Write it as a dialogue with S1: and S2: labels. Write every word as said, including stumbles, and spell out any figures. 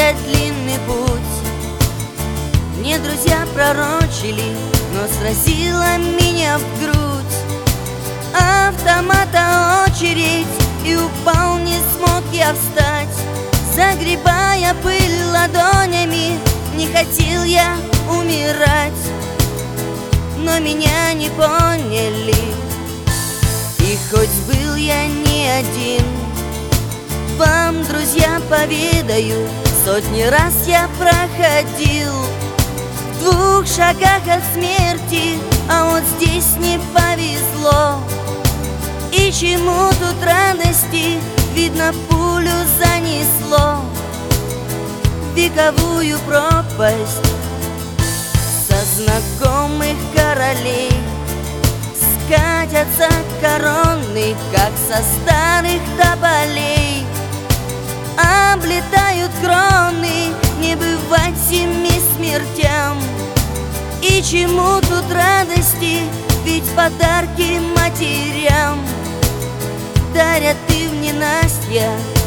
S1: пройдя длинный путь. Мне друзья пророчили, но сразила меня в грудь автомата очередь, и упал, не смог я встать. Загребая пыль ладонями, не хотел я умирать, но меня не поняли. И хоть был я не один, вам, друзья, поведаю, сотни раз я проходил в двух шагах от смерти, а вот здесь не повезло. И чему тут радости, видно, пулю занесло в вековую пропасть. Со знакомых королей скатятся короны, как со старых тополей. Облетают кроны, не бывать семи смертям. И чему тут радости, ведь подарки матерям дарят и в ненастье